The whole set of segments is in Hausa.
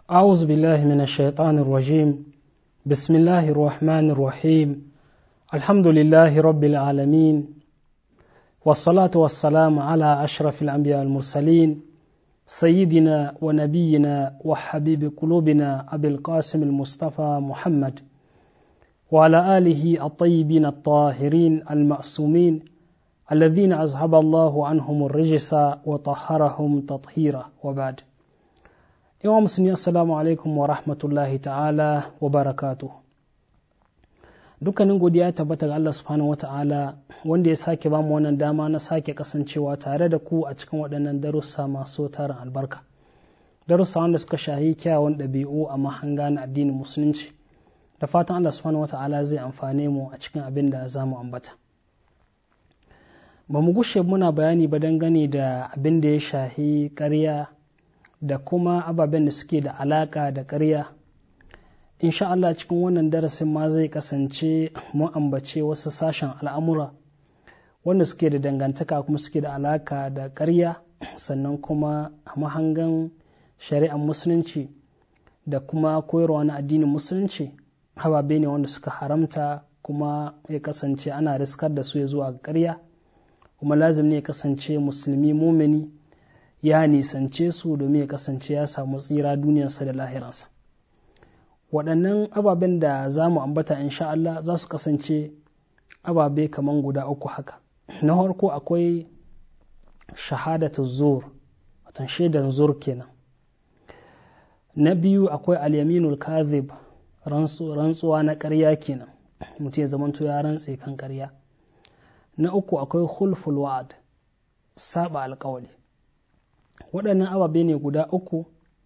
أعوذ بالله من الشيطان الرجيم بسم الله الرحمن الرحيم الحمد لله رب العالمين والصلاة والسلام على أشرف الأنبياء المرسلين سيدنا ونبينا وحبيب قلوبنا أبي القاسم المصطفى محمد وعلى آله الطيبين الطاهرين المعصومين الذين أذهب الله عنهم الرجس وطهرهم تطهيرا وبعد. Yawan musulmi assalamu alaikum wa rahmatullahi ta'ala wa barakatuh. Dukkanin godiya ya tabbata ga Allah subhanahu wa ta'ala wanda ya sake ba mu wannan dama na sake kasancewa tare da ku a cikin waɗannan darussa masu tarin albarka. Darussa wanda suka shahi kyawun ɗabi'u a mahanga na addinin musulunci. Da fatan Allah subhanahu wa ta'ala zai amfane mu a cikin abin da za mu ambata. Ba mu gushe muna bayani ba dangane da abin da ya shahi ƙarya da kuma ababen da suke da alaka da ƙarya. Insha Allah cikin wannan darasin ma zai kasance mu ambace wasu sashen al'amura wanda suke da dangantaka kuma suke da alaka da ƙarya, sannan kuma a mahangan shari'ar musulunci da kuma koyarwa na addinin musulunci ababe ne wanda suka haramta kuma ya kasance ana riskar da su ya zuwa ga ƙarya, kuma lazim ne ya kasance musulmi mumini ya nisance su domin ya kasance ya samu tsira duniyarsa da lahiransa. Waɗannan ababen da za mu ambata insha Allah za su kasance ababe kaman guda uku haka. Na farko akwai shahadatu zur, watan shaidan zur kenan. Na biyu akwai al-yaminul kadhib, rantsuwa na ƙarya kenan, mutum ya zamanto ya rantse kan ƙarya. Na uku akwai khulful wa'ad, saba alƙawari. Waɗannan ababe ne guda uku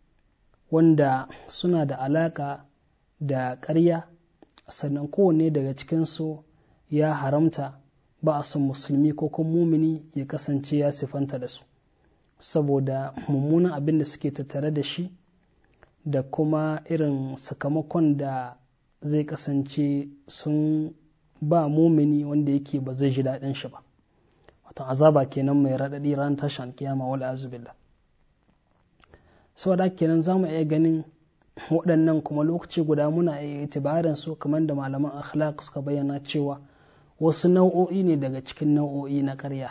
wanda suna da alaƙa da ƙarya, sannan kowanne daga cikinsu ya haramta, ba a son musulmi ko kuma mumini ya kasance ya sifanta da su saboda mummunan abin da suke tattare da shi da kuma irin sakamakon da zai kasance sun ba mumini wanda yake ba zai ji daɗin shi ba, wato azaba kenan mai raɗaɗi ran tashin kiyama wal azubillah. saboda kenan za mu iya ganin waɗannan kuma lokaci guda muna iya itibarin su kamar da malaman akhlaq suka bayyana cewa wasu nau'o'i ne daga cikin nau'o'i na ƙarya.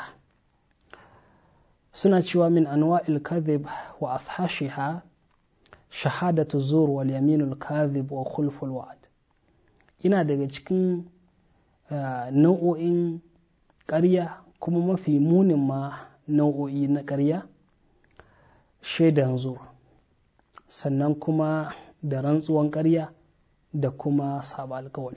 Suna cewa min anwa'il kadhib wa afhashiha shahadatu zur wal yaminul kadhib wa khulful wa'd. Ina daga cikin nau'o'in ƙarya kuma mafi munin ma nau'o'i na ƙarya shaidan zur, sannan kuma da rantsuwan ƙarya da kuma saba alkawali.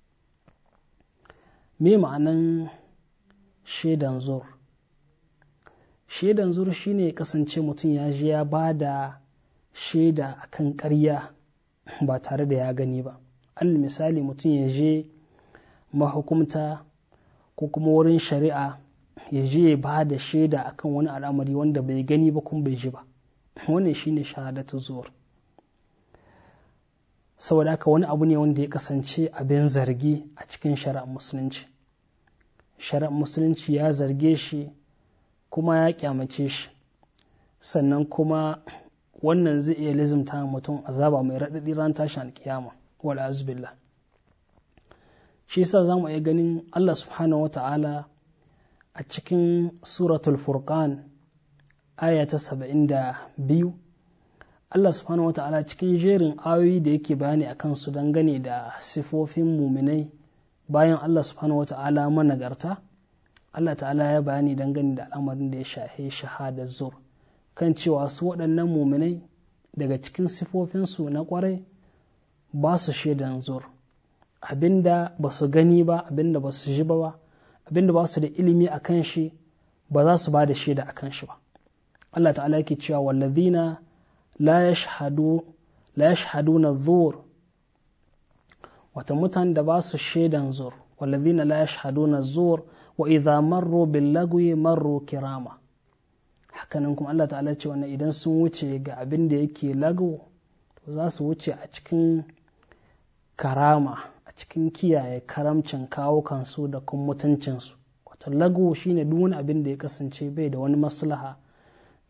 Me ma'anan shaidan zur? Shaidan zur shine ya kasance mutum ya je ya ba da shaida akan ƙarya ba tare da ya gani ba. Al misali mutum ya je mahukumta ko kuma wurin shari'a ya je ya ba da shaida akan wani al'amari wanda bai gani ba kuma bai ji ba. Wannan shine shahadatu zur. Saboda haka wani abu ne wanda ya kasance abin zargi a cikin shari'ar musulunci. Shari'ar musulunci ya zarge shi kuma ya kyamace shi, sannan kuma wannan zai iya lizimta mutum azaba mai raɗaɗi ran tashin alkiyama wal azbillah. Shi yasa zamu iya ganin Allah subhanahu wata'ala a cikin suratul furqan aya ta 72, Allah subhanahu wa ta'ala cikin jerin ayoyi da yake bayani a kansu dangane da sifofin muminai bayan Allah subhanahu wa ta'ala managarta, Allah ta'ala ya bayani dangane da al'amarin da ya shahe shahadar zur, kan cewa su waɗannan muminai daga cikin sifofinsu na ƙwarai ba su shaidan zur, abinda ba su gani ba, abinda ba su ji ba, abinda ba su da ilimi a kan shi ba za su ba da shaida a kan shi ba. Allah ta'ala yake cewa wallazina la yashhaduna zur, wata mutan da ba su shaidan zur, wallazina la yashhaduna zur wa idza marru bil lagwi marru kirama. Hakanan kuma Allah ta'ala ce wannan idan sun wuce ga abin da yake lagu to za su wuce a cikin karama, a cikin kiyaye karamcin kawo kansu da kuma mutuncinsu. Wato lagu shine duk wani abin da ya kasance bai da wani maslaha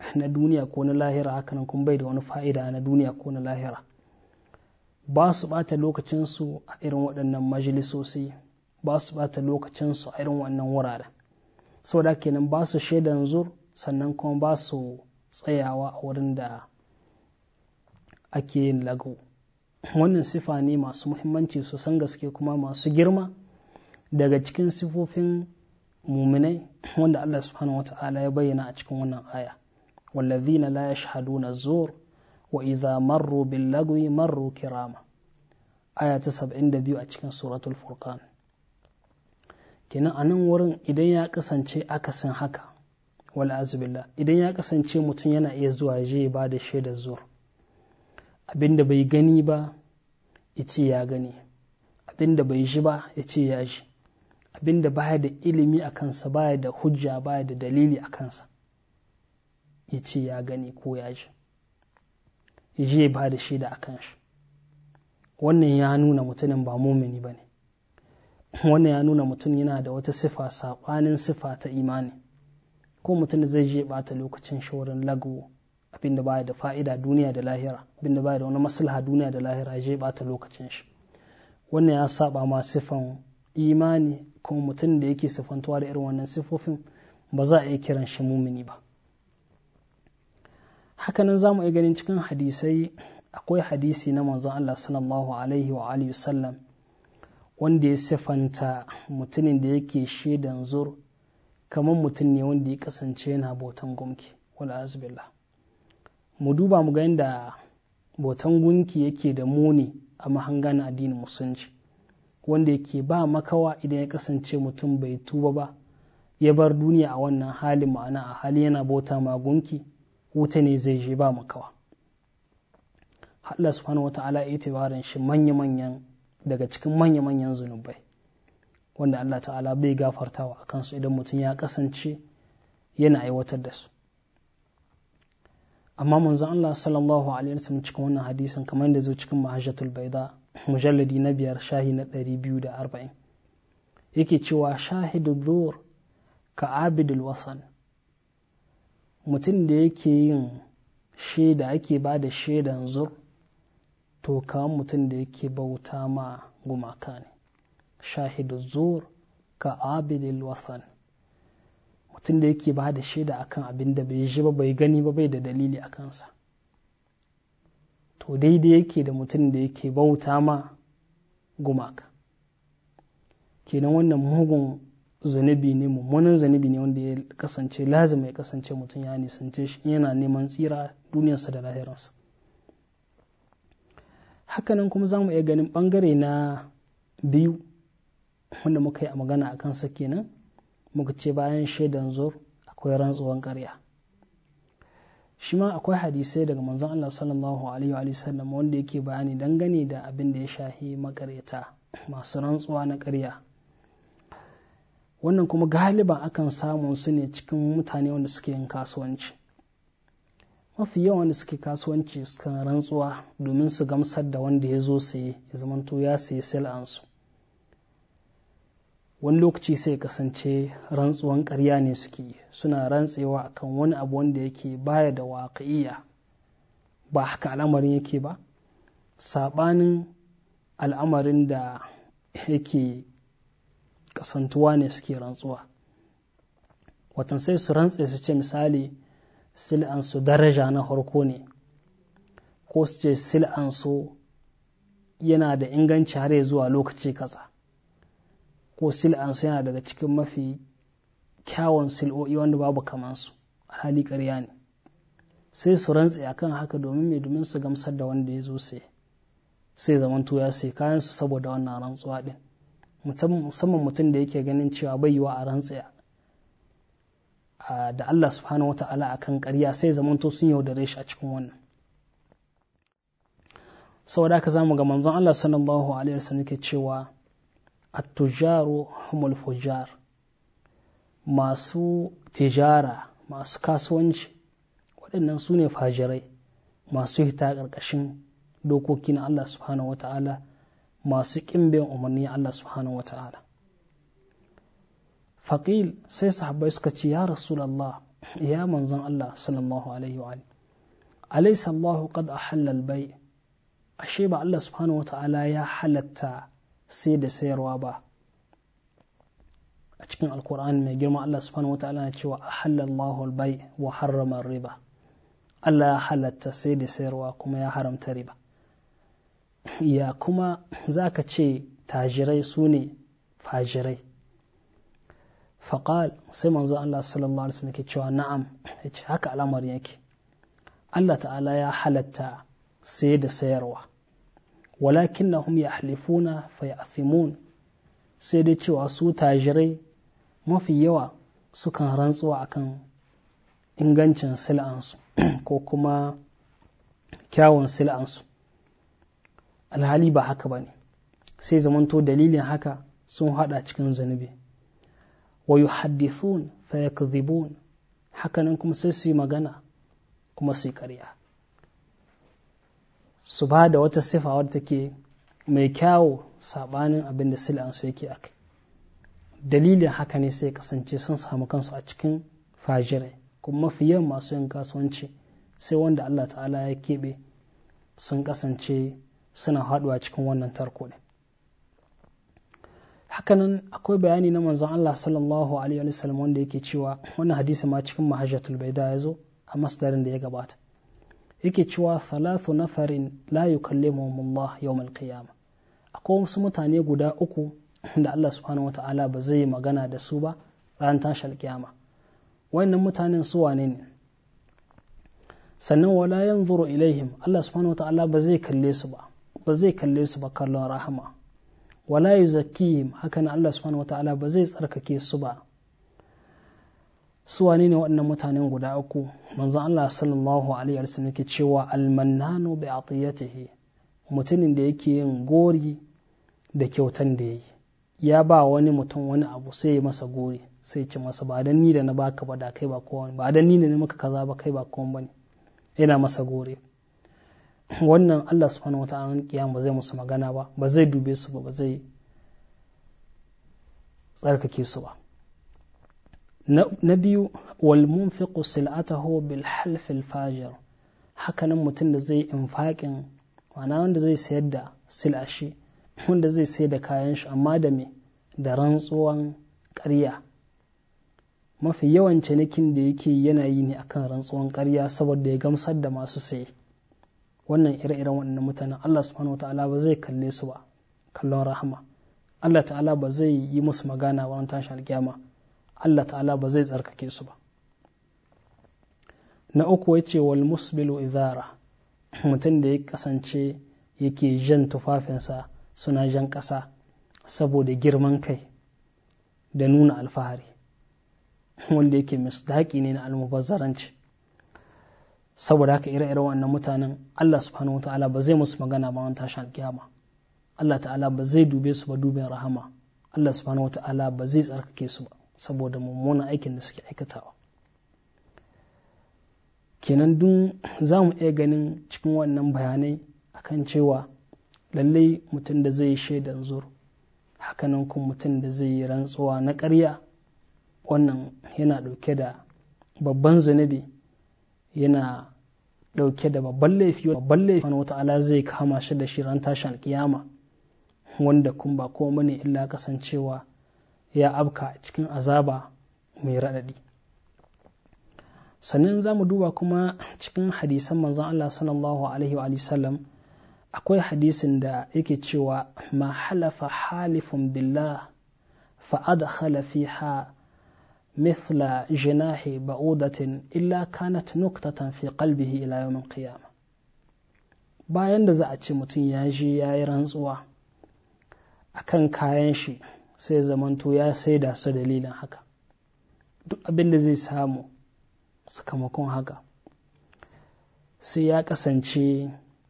na duniya ko na lahira, hakanan kuma bai da wani fa'ida na duniya ko na lahira. Ba su ɓata lokacinsu a irin waɗannan majalisosi, ba su ɓata lokacinsu a irin wannan wuraren, saboda kenan ba su shaidan zur, sannan kuma ba su tsayawa a wurin da ake yin lagau. Wannan sifa ne masu muhimmanci sosan gaske kuma masu girma daga cikin sifofin muminai wanda Allah subhanahu wa ta'ala ya bayyana a cikin wannan aya. wallazina la yashhaduna zur wa idha marru bil lagwi marru kirama, aya ta 72 a cikin suratul furqan. Kenan a nan wurin idan ya kasance akasin haka, wal azbillah, idan ya kasance mutum yana iya zuwa je ba da shaidar zur, abinda bai gani ba ya ce ya gani, abinda bai ji ba ya ce ya ji, abinda baya da ilimi a kansa, baya da hujja, baya da dalili a kansa, ya ce ya gani ko ya ji, je ba da shaida a kan shi. Wannan ya nuna mutumin ba mumini ba ne, wannan ya nuna mutum yana da wata sifa saɓanin sifa ta imani. Ko mutum da zai je ɓata lokacin shi wurin lagwo, abinda baya da fa'ida duniya da lahira, abinda baya da wani maslaha duniya da lahira, je ɓata lokacin shi, wannan ya saba ma sifan imani. Kuma mutum da yake sifantuwa da irin wannan sifofin ba za a iya kiran shi mumini ba. Hakanan za mu iya ganin cikin hadisai, akwai hadisi na manzon Allah sallallahu alaihi wa alihi wasallam wanda ya sifanta mutumin da yake shaidan zur kamar mutum ne wanda ya kasance yana bautan gunki, wal azbillah. Mu duba mu ga yadda bautan gunki yake da muni a mahangan addinin musulunci, wanda yake ba makawa idan ya kasance mutum bai tuba ba, ya bar duniya a wannan hali, ma'ana a hali yana bauta ma gunki, wuta ne zai je ba makawa. Allah subhanahu wata'ala ya itibarin shi manya-manyan daga cikin manya-manyan zunubai wanda Allah ta'ala bai gafartawa a kansu idan mutum ya kasance yana aiwatar da su. Amma manzon Allah sallallahu alaihi wasallam cikin wannan hadisin, kamar da zo cikin Mahajjatul Baida mujalladi na 5 shahi na 240, yake cewa shahidu dhur ka abidul wasan, mutum da yake yin shaida, ake ba da shaidan zur, to kamar mutum da yake bauta ma gumaka ne. Shahidu zur ka abidul wasan, mutum da yake ba da shaida akan abin da bai ji ba, bai gani ba, bai da dalili a kansa, to daidai yake da mutum da yake bauta ma gumaka. Kenan wannan mugun zunubi ne, mummunan zunubi ne wanda ya kasance lazima ya kasance mutum ya nisance shi yana neman tsira duniyarsa da lahiransa. Hakanan kuma za mu iya ganin ɓangare na biyu wanda muka yi a magana a kansa, kenan muka ce bayan shaidan zur akwai rantsuwan ƙarya. Shi ma akwai hadisai daga manzon Allah sallallahu alaihi wa sallam wanda yake bayani dangane da abin da ya shahi maƙaryata masu rantsuwa na ƙarya. Wannan kuma galiban akan samun su ne cikin mutane wanda suke yin kasuwanci. Mafi yawan wanda suke kasuwanci sukan rantsuwa domin su gamsar da wanda ya zo saye, ya zamanto ya sayi sil'ansu. Wani lokaci sai kasance rantsuwan ƙarya ne suke, suna rantsewa akan wani abu wanda yake baya da waƙi'iyya, ba haka al'amarin yake ba, saɓanin al'amarin da yake kasantuwa ne suke rantsuwa. Watan sai su rantse su ce misali sil'ansu daraja na harko ne, ko su ce sil'ansu yana da inganci har ya zuwa lokaci kaza, ko sil'ansu yana daga cikin mafi kyawun sil'o'i wanda babu kamansu, alhali ƙarya ne. Sai su rantse akan haka domin su gamsar da wanda ya zo sai zamanto ya sai kayansu saboda wannan rantsuwa din. Musamman mutum da yake ganin cewa bai yiwa a rantse da Allah subhanahu wa ta'ala akan ƙarya, sai zamanto sun yaudare shi a cikin wannan. Saboda haka zamu ga manzon Allah sallallahu alaihi wasallam yake cewa at-tujaru humul fujar, masu tijara, masu kasuwanci, waɗannan su ne fajirai, masu hita ƙarƙashin dokokin Allah subhanahu wa ta'ala, masu ƙimbin umarni Allah subhanahu wa ta'ala. Faƙil sai sahabbai suka ce, ya Rasulallah, ya manzon Allah sallallahu alaihi wa alaysa Allahu qad ahalla al-bay' ashe ba Allah subhanahu wa ta'ala ya halatta sai da sayarwa ba a cikin alkur'ani mai girma Allah subhanahu wa ta'ala na cewa ahalla Allahu al-bay' wa harrama riba Allah ya halatta sai da sayarwa kuma ya haramta riba ya kuma zaka ce tajirai su ne fajirai faƙal sai manzo Allah sallallahu alaihi wasallam ke cewa na'am yace haka al'amarin yake Allah ta'ala ya halatta sai da sayarwa walakinnahum yahlifuna fayathimun sai dai cewa su tajirai mafi yawa sukan rantsuwa akan ingancin sil'ansu ko kuma kyawun sil'ansu alhali ba haka bane sai zamanto dalilin haka sun hada cikin zunubi wa yuhaddithun fa yakdhibun hakanan kuma sai su yi magana kuma su yi ƙarya su ba da wata sifa wadda take mai kyawu sabanin abin da sil'ansu yake akai dalilin haka ne sai kasance sun samu kansu a cikin fajirai kuma mafi yawan masu yin kasuwanci sai wanda Allah ta'ala ya keɓe sun kasance suna haɗuwa cikin wannan tarko ne hakanan akwai bayani na manzon Allah sallallahu alaihi wa sallam wanda yake cewa wannan hadisi ma cikin mahajjatul baida ya zo a masdarin da ya gabata yake cewa thalathu nafarin la yukallimuhum Allah yawm al-qiyamah akwai wasu mutane guda uku da Allah subhanahu wata'ala ba zai magana da su ba ran tashar kiyama wayannan mutanen su wane ne sannan wala yanzuru ilaihim Allah subhanahu wata'ala ba zai kalle su ba kallon rahama wala yuzakkihim hakan Allah subhanahu wata'ala ba zai tsarkake su ba su wane ne waɗannan mutanen guda uku manzon Allah sallallahu alaihi wasallam yake cewa almannanu bi atiyatihi mutumin da yake yin gori da kyautan da yayi ya ba wani mutum wani abu sai ya masa gori sai ce masa ba dan ni da na baka ba da kai ba kowa ba dan ni ne maka kaza ba kai ba kowa bane yana masa gori wannan Allah subhanahu wata'ala kiyama ba zai musu magana ba zai dube su ba zai tsarkake su ba na biyu wal munfiqu sil'atahu bil half al fajir hakanan mutum da zai infaqin ma'ana wanda zai sayar da sil'ashi wanda zai sayar da kayan shi amma da me da rantsuwan ƙarya mafi yawan cinikin da yake yana yi ne akan rantsuwan ƙarya saboda ya gamsar da masu saye wannan ire-iren waɗannan mutanen Allah subhanahu wata'ala ba zai kalle su ba kallon rahama Allah ta'ala ba zai yi musu magana ba tashin alkiyama Allah ta'ala ba zai tsarkake su ba na uku yace wal musbilu izara mutum da ya kasance yake jan tufafinsa suna jan ƙasa saboda girman kai da nuna alfahari wanda yake misdaki ne na almubazzaranci saboda haka ire-iren wannan mutanen Allah subhanahu wata'ala ba zai musu magana ba wani tashin alkiyama Allah ta'ala ba zai dube su ba dubin rahama Allah subhanahu wata'ala ba zai tsarkake su ba saboda mummunan aikin da suke aikatawa kenan dun za mu iya ganin cikin wannan bayanai akan cewa lallai mutum da zai shaidan zur hakanan kuma mutum da zai yi rantsuwa na ƙarya wannan yana ɗauke da babban zunubi yana ɗauke da babban laifi wani wata'ala zai kama shi da shi ran tashin alkiyama wanda kun ba komai ne illa kasancewa ya abka cikin azaba mai raɗaɗi sannan za mu duba kuma cikin hadisan manzon Allah sallallahu alaihi wa sallam akwai hadisin da yake cewa ma halafa halifun billah fa adkhala fiha mithla jinahi ba'udatin illa kanat nuqtatan fi qalbihi ila yawm al-qiyamah bayan da za a ce mutum ya je ya yi rantsuwa akan kayan shi sai zamanto ya saida su dalilin haka duk abin da zai samu sakamakon haka sai ya kasance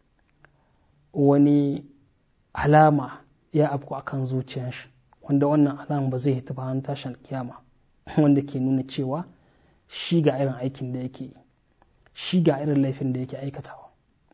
wani alama ya afku akan zuciyar shi wanda wannan alama ba zai hita ba tashin kiyama wanda ke nuna cewa shi ga irin aikin da yake shi ga irin laifin da yake aikatawa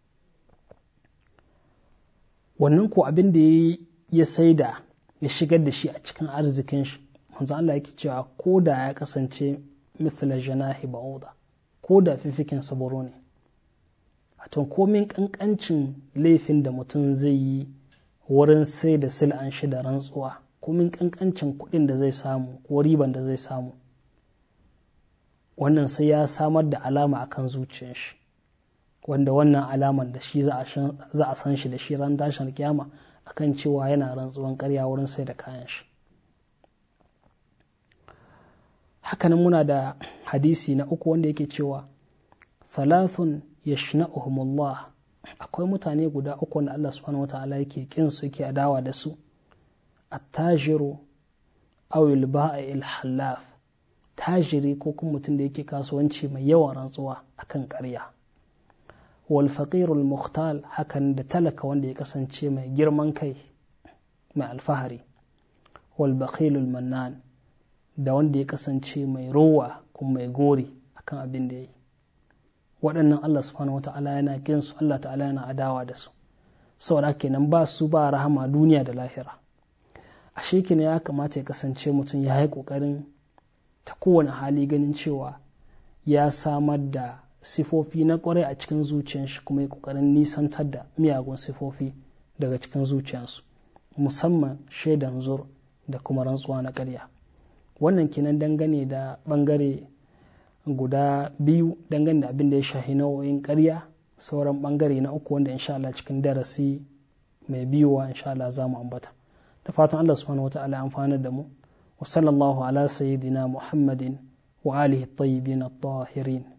wannan ko abin da ya saida ya shigar da shi a cikin arzikin shi manzo Allah yake cewa ko da ya kasance mithla janahi ba'uda, ko da fifikin saburo ne. Wato komin kankancin laifin da mutum zai yi wurin sai da sil'an shi da rantsuwa, komin kankancin kuɗin da zai samu ko riban da zai samu, wannan sai ya samar da alama akan zuciyar shi, wanda wannan alaman da shi za a san shi da shi ran tashin kiyama akan cewa yana rantsuwan ƙarya wurin sai da kayan shi. Hakanan muna da hadisi na uku wanda yake cewa thalathun yashna'uhumullah, akwai mutane guda uku wanda Allah subhanahu wata'ala yake kin su, yake adawa da su. At-tajiru aw al-ba'il halaf, tajiri ko kuma mutum da yake kasuwanci mai yawan rantsuwa akan ƙarya. Wal faqirul mukhtal, hakan da talaka wanda ya kasance mai girman kai mai alfahari. Wal bakhilul mannan, da wanda ya kasance mai rowa kuma mai gori akan abin da ya yi. Waɗannan Allah subhanahu wata'ala yana kin su, Allah ta'ala yana adawa da su, saboda kenan ba su ba rahama duniya da lahira. Ashe kenan ya kamata ya kasance mutum ya yi ƙoƙarin ta kowane hali ganin cewa ya samar da sifofi na ƙwarai a cikin zuciyar shi, kuma ya ƙoƙarin nisantar da miyagun sifofi daga cikin zuciyarsu, musamman shaidan zur da kuma rantsuwa na ƙarya. Wannan kenan dangane da ɓangare guda biyu dangane da abin da ya shahi nau'o'in ƙarya. Sauran ɓangare na uku wanda insha Allah cikin darasi mai biyuwa insha Allah za mu ambata. Da fatan Allah subhanahu wa ta'ala amfanar da mu. Wa sallallahu ala sayyidina Muhammadin wa alihi at-tayyibin at-tahirin.